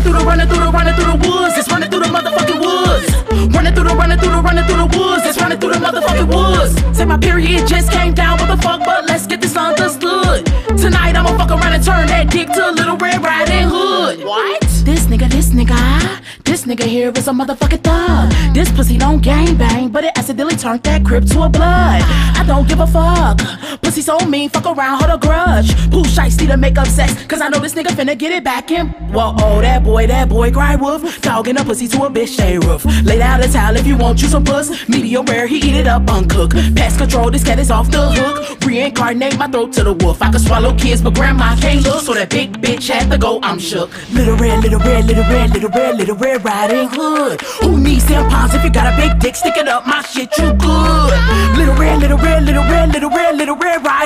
running through the woods. It's running through the motherfucking woods. Running through the woods. It's running through the motherfucking woods. Say my period just came down, what the fuck, but let's get this understood. Tonight I'ma fuck around and turn that dick to a Little Red Riding Hood. What? This nigga here is a motherfucking thug. This pussy don't gangbang, but it accidentally turned that crib to a blood. I don't give a fuck. Pussy so mean, fuck around, hold a grudge. Pooh shiesty to make up sex, cause I know this nigga finna get it back in. Whoa, oh, that boy, cry wolf. Dogging a pussy to a bitch, stay roof. Lay down the towel if you want you some puss. Medium rare, he eat it up uncooked. Pass control, this cat is off the hook. Reincarnate my throat to the wolf. I can swallow kids, but grandma can't look. So that big bitch had to go, I'm shook. Little red Riding Hood. Who needs tampons if you got a big dick? Stick it up, my shit, you good. Little red Riding